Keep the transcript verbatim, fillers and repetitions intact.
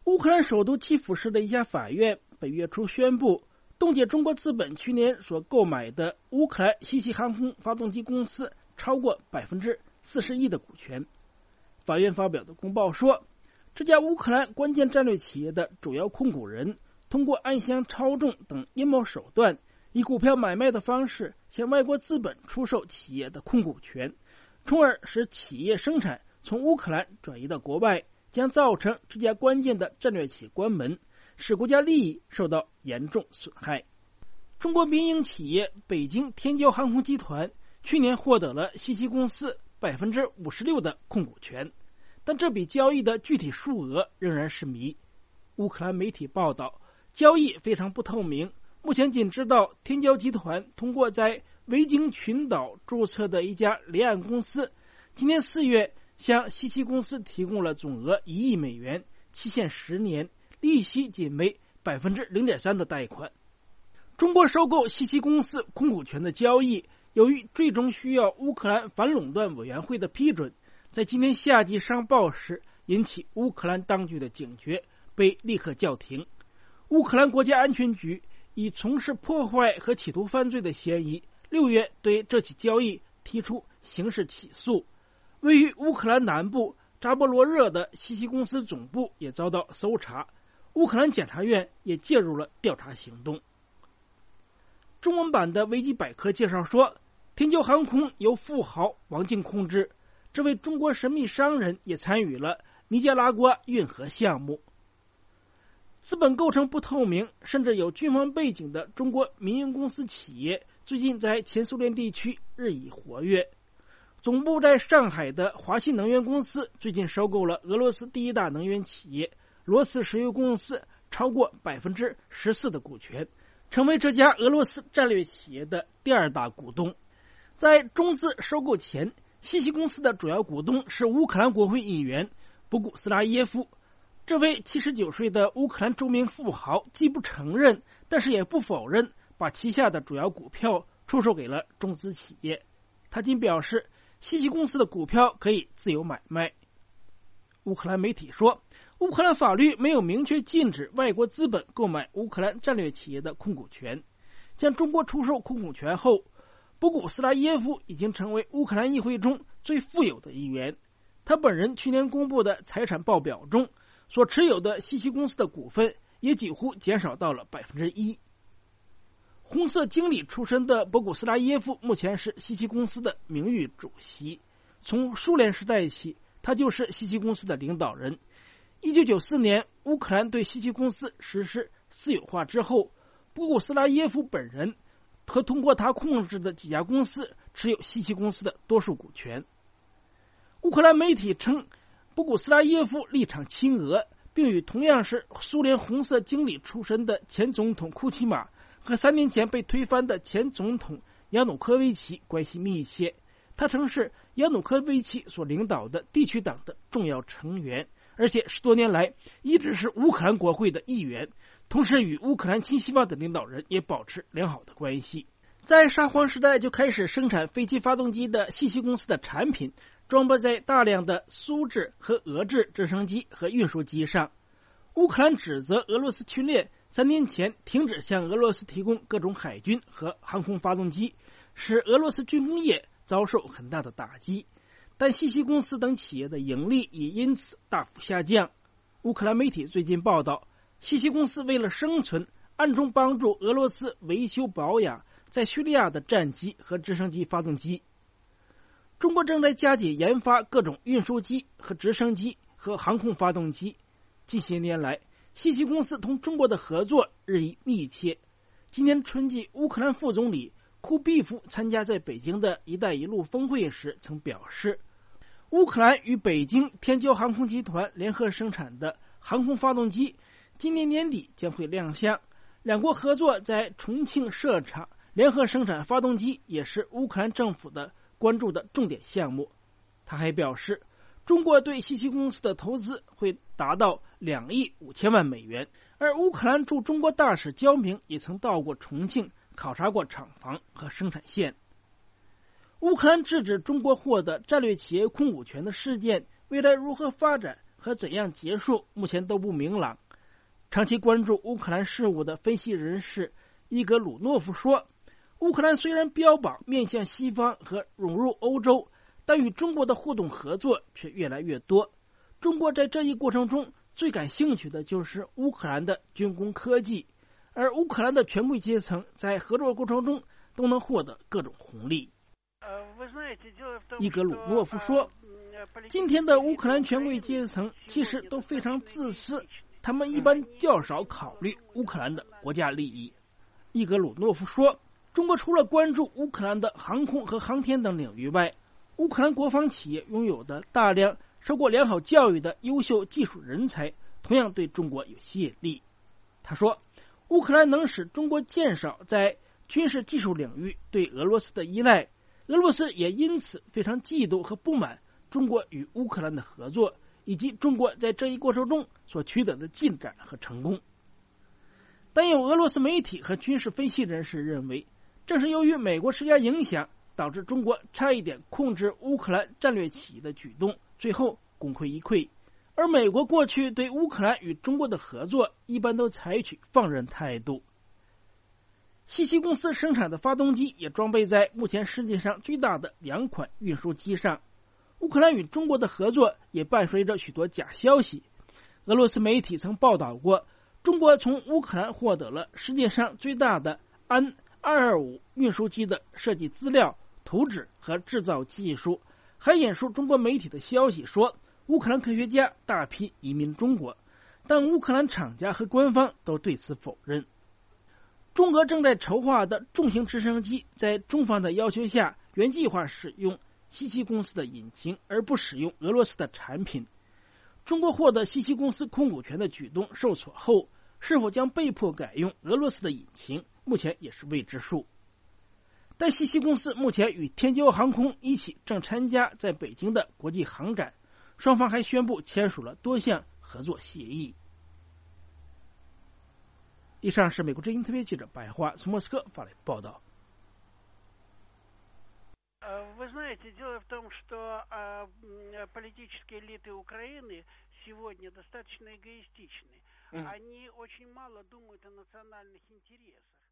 乌克兰首都基辅市的一家法院本月初宣布，冻结中国资本去年所购买的乌克兰西溪航空发动机公司超过百分之四十一的股权。法院发表的公报说，这家乌克兰关键战略企业的主要控股人通过暗箱操纵等阴谋手段，以股票买卖的方式向外国资本出售企业的控股权，从而使企业生产从乌克兰转移到国外，将造成这家关键的战略企业关门，使国家利益受到严重损害。中国民营企业北京天骄航空集团去年获得了西溪公司 百分之五十六 的控股权，但这笔交易的具体数额仍然是谜。乌克兰媒体报道，交易非常不透明，目前仅知道天骄集团通过在维京群岛注册的一家离岸公司，今年四月向西溪公司提供了总额一亿美元，期限十年，利息仅为 百分之零点三 的贷款。中国收购西溪公司控股权的交易，由于最终需要乌克兰反垄断委员会的批准，在今年夏季上报时引起乌克兰当局的警觉，被立刻叫停。乌克兰国家安全局以从事破坏和企图犯罪的嫌疑，六月对这起交易提出刑事起诉。位于乌克兰南部扎波罗热的西溪公司总部也遭到搜查，乌克兰检察院也介入了调查行动。中文版的维基百科介绍说，天骄航空由富豪王静控制，这位中国神秘商人也参与了尼加拉瓜运河项目。资本构成不透明，甚至有军方背景的中国民营公司企业，最近在前苏联地区日益活跃。总部在上海的华信能源公司最近收购了俄罗斯第一大能源企业罗斯石油公司超过 百分之十四 的股权，成为这家俄罗斯战略企业的第二大股东。在中资收购前，西溪公司的主要股东是乌克兰国会议员博古斯拉耶夫。这位七十九岁的乌克兰著名富豪既不承认，但是也不否认把旗下的主要股票出售给了中资企业。他仅表示，西溪公司的股票可以自由买卖。乌克兰媒体说，乌克兰法律没有明确禁止外国资本购买乌克兰战略企业的控股权。向中国出售控股权后，博古斯拉耶夫已经成为乌克兰议会中最富有的一员。他本人去年公布的财产报表中，所持有的西溪公司的股份也几乎减少到了 百分之一。红色经理出身的博古斯拉耶夫目前是西溪公司的名誉主席，从苏联时代起，他就是西溪公司的领导人。一九九四年，乌克兰对西溪公司实施私有化之后，博古斯拉耶夫本人和通过他控制的几家公司持有西溪公司的多数股权。乌克兰媒体称，博古斯拉耶夫立场亲俄，并与同样是苏联红色经理出身的前总统库奇马和三年前被推翻的前总统亚努科维奇关系密切。他曾是亚努科维奇所领导的地区党的重要成员，而且十多年来一直是乌克兰国会的议员，同时与乌克兰亲西方的领导人也保持良好的关系。在沙皇时代就开始生产飞机发动机的西溪公司的产品装备在大量的苏制和俄制直升机和运输机上。乌克兰指责俄罗斯军舰三年前停止向俄罗斯提供各种海军和航空发动机，使俄罗斯军工业遭受很大的打击，但西溪公司等企业的盈利也因此大幅下降。乌克兰媒体最近报道，西溪公司为了生存，暗中帮助俄罗斯维修保养在叙利亚的战机和直升机发动机。中国正在加紧研发各种运输机和直升机和航空发动机。近些年来，西溪公司同中国的合作日益密切。今年春季，乌克兰副总理库毕夫参加在北京的一带一路峰会时曾表示，乌克兰与北京天骄航空集团联合生产的航空发动机今年年底将会亮相。两国合作在重庆设厂联合生产发动机，也是乌克兰政府的关注的重点项目。他还表示，中国对西溪公司的投资会达到两亿五千万美元，而乌克兰驻中国大使焦明也曾到过重庆考察过厂房和生产线。乌克兰制止中国获得战略企业控股权的事件未来如何发展和怎样结束目前都不明朗。长期关注乌克兰事务的分析人士伊格鲁诺夫说，乌克兰虽然标榜面向西方和融入欧洲，但与中国的互动合作却越来越多。中国在这一过程中最感兴趣的就是乌克兰的军工科技，而乌克兰的权贵阶层在合作过程中都能获得各种红利。伊格鲁诺夫说，今天的乌克兰权贵阶层其实都非常自私，他们一般较少考虑乌克兰的国家利益。伊格鲁诺夫说，中国除了关注乌克兰的航空和航天等领域外，乌克兰国防企业拥有的大量受过良好教育的优秀技术人才同样对中国有吸引力。他说，乌克兰能使中国减少在军事技术领域对俄罗斯的依赖，俄罗斯也因此非常嫉妒和不满中国与乌克兰的合作，以及中国在这一过程中所取得的进展和成功。但有俄罗斯媒体和军事分析人士认为，正是由于美国施加影响，导致中国差一点控制乌克兰战略企业的举动最后功亏一篑。而美国过去对乌克兰与中国的合作一般都采取放任态度。西溪公司生产的发动机也装备在目前世界上最大的两款运输机上。乌克兰与中国的合作也伴随着许多假消息。俄罗斯媒体曾报道过，中国从乌克兰获得了世界上最大的安二二五运输机的设计资料、图纸和制造技术，还引述中国媒体的消息说，乌克兰科学家大批移民中国，但乌克兰厂家和官方都对此否认。中俄正在筹划的重型直升机在中方的要求下，原计划使用西溪公司的引擎，而不使用俄罗斯的产品。中国获得西溪公司控股权的举动受挫后，是否将被迫改用俄罗斯的引擎，目前也是未知数。但西溪公司目前与天骄航空一起正参加在北京的国际航展，双方还宣布签署了多项合作协议。以上是美国之音特别记者白华从莫斯科发来的报道。 Вы знаете, дело в том, что политические элиты Украины сегодня достаточно эгоистичны. Они очень мало думают о национальных интересах.